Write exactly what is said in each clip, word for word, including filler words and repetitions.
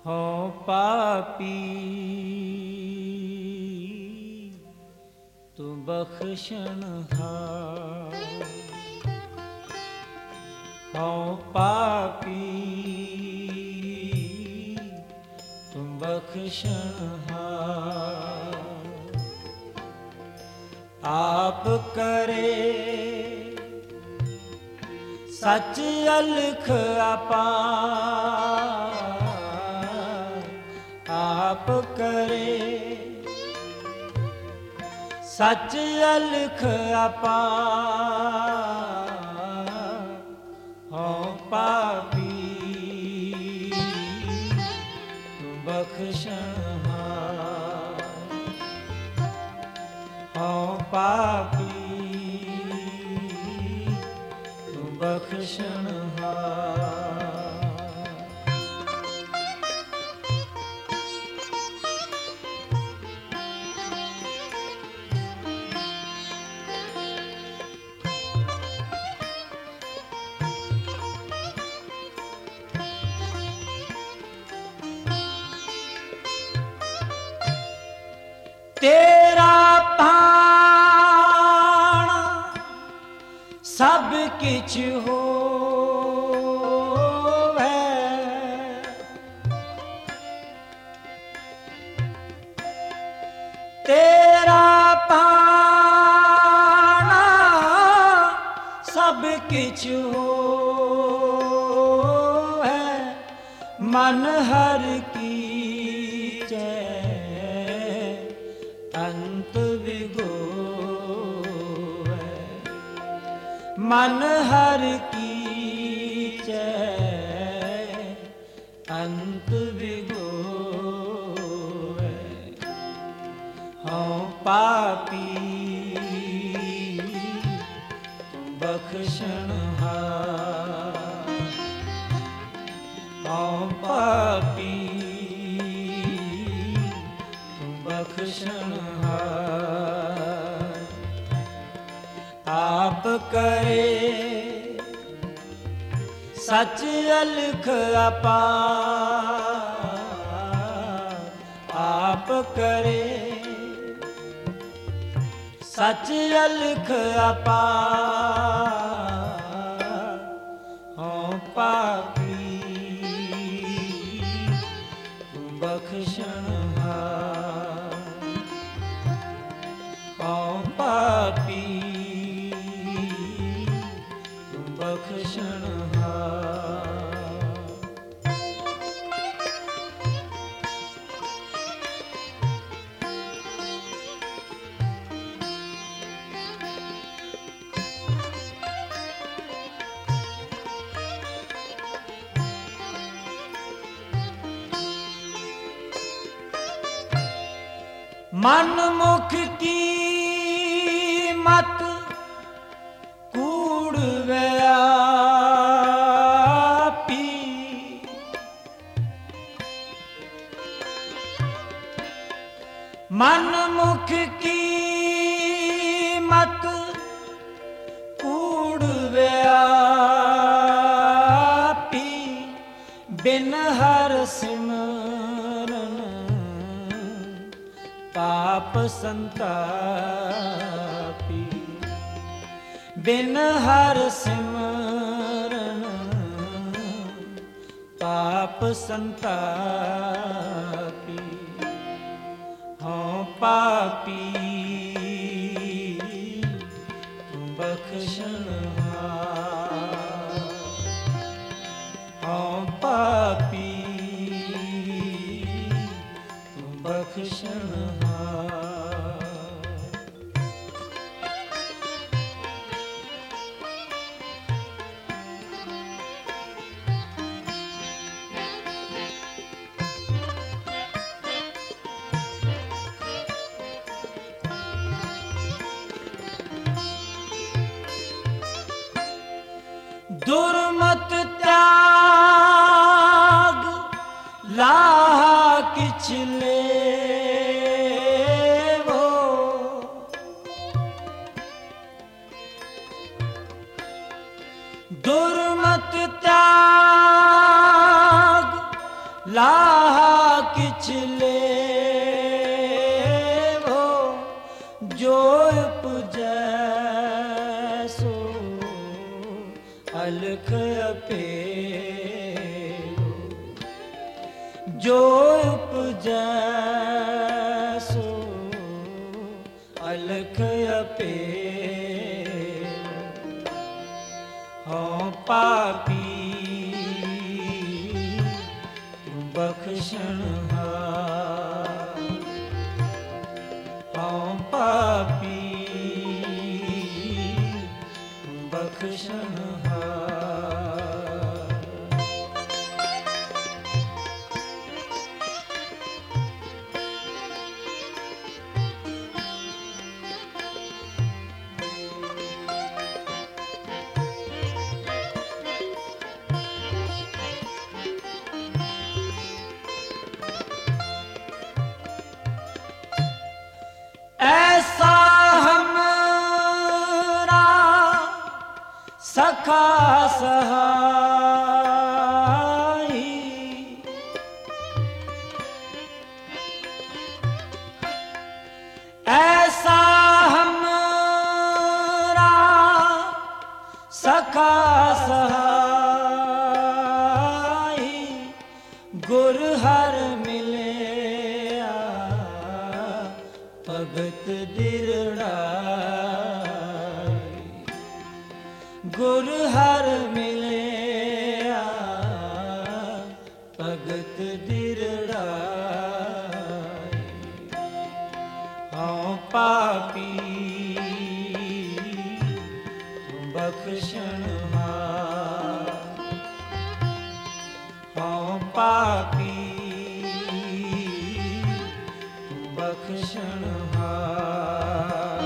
हो पापी तू बख्शनहार, हो पापी तू बख्शनहार। आप करे सच अलख अपार, आप करे सच अलख अपार। हो पापी तू बख्शनहार, हो पापी तू बख्शनहार। तेरा भाणा सब किछ होवे, तेरा भाणा सब किछ होवे। मन हर की अंत विगोवे, मन हर कीचै अंत विगोवे। हो पापी तू बख्शनहार, हो पापी बख्शनहार। आप करे सच अलख अपार, आप करे सच अलख अपार। हो पापी तू बख्शनहार, हो पापी तू बख्शनहार। मन मुख की मत कूड़ व्यापी, मन मुख की मत कूड़ व्यापी। बिन हर सिमरन पाप संतापी, बिन हर सिमरन पाप संतापी। हो पापी तू बख्शनहार, हो पापी तू बख्शनहार। दुर्मत त्याग लाहा किछ लेवो, दुर्मत त्याग लाहा पिछले वो जो उपजै सो अलख अपेरो, जो उपजै सो अलख अपेरो। हाँ पापी तू बख्शनहार, हाँ पापी तू बख्शनहार। ऐसा हमरा सखा सहाई, ऐसा हमरा सखा सहाई, गुर हर मिले भगत दिरड़ाई, गुर हर मिले भगत दिरड़ाई। हाँ पापी तू बख्शनहार, हाँ पापी तू बख्शनहार।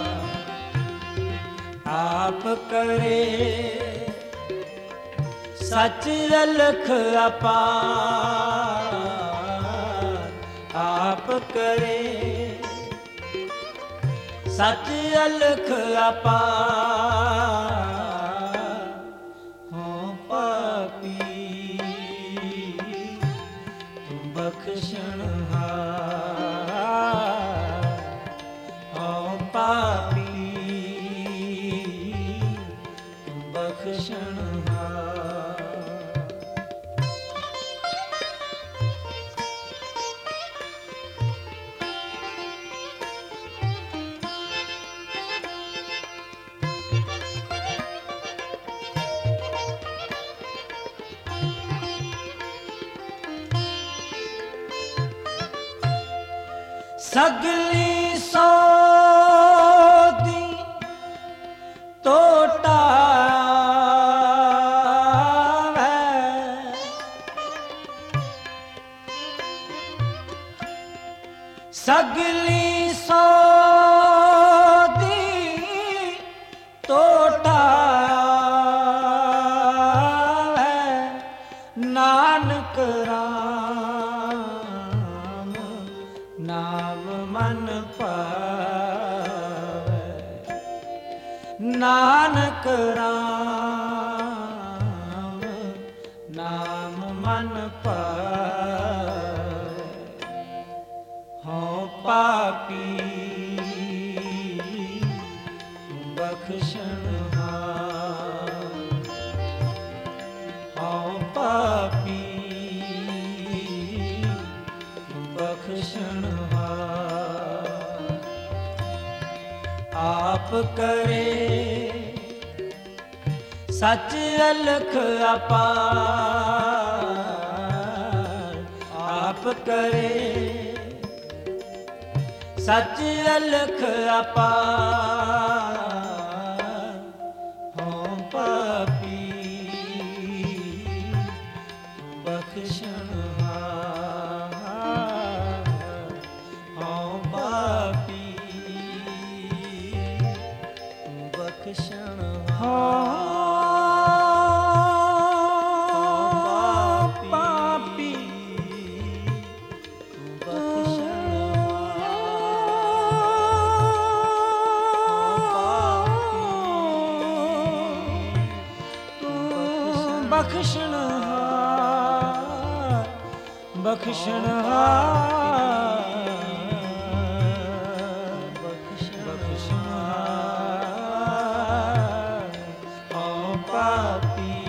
आप करे सच अलख अपार, आप करे सच अलख अपार। हाँ पापी तू बख्शनहार, हाँ पापी तू बख्शनहार। सगली सौदी तोटा है, सगली सौदी तोटा है। नानक राम नाम मन पावे, नानक राम नाम मन पावे। हाँ पापी तू बख्शनहार, हाँ पापी तू बख्शनहार। आप करे सच अलख अपार, आप करे सच अलख अपार। हाँ पापी तू बख्शनहार, हाँ पापी तू बख्शनहार। बख्शनहार, ਬਖਸ਼ਣਹਾਰ ਬਖਸ਼ਣਹਾਰ ਹਉ ਪਾਪੀ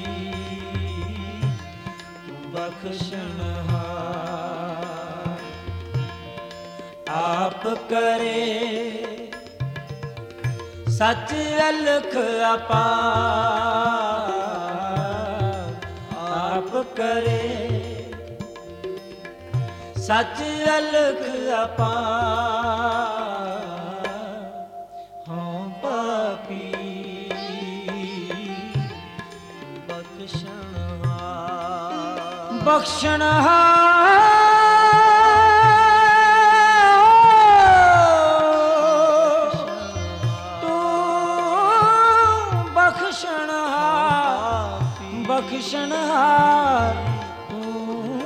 ਬਖਸ਼ਣਹਾਰ ਆਪ ਕਰੇ ਸੱਚ ਅਲਖ ਅਪਾਰ ਆਪ ਕਰੇ ਸੱਚ ਅਲਖ ਅਪਾਰ ਹਉ ਪਾਪੀ ਬਖਸ਼ਣਹਾਰ ਬਖਸ਼ਣਹਾਰ ਬਖਸ਼ਣਹਾਰ ਤੂੰ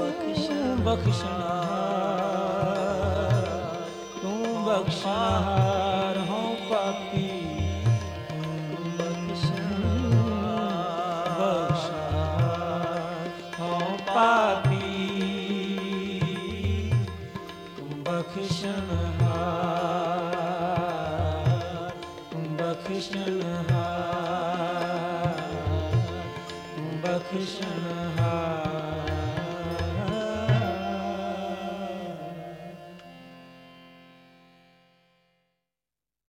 ਬਖਸ਼ਣਹਾਰ ਤੂੰ ਬਖਸ਼ਣਹਾਰ ਹਉ ਪਾਪੀ ਬਖਸ਼ਣਹਾਰ ਹਉ ਪਾਪੀ ਤੂੰ ਬਖਸ਼ਣਹਾਰ ਤੂੰ ਬਖਸ਼ਣਹਾਰ ਬਖਸ਼ਣਹਾਰ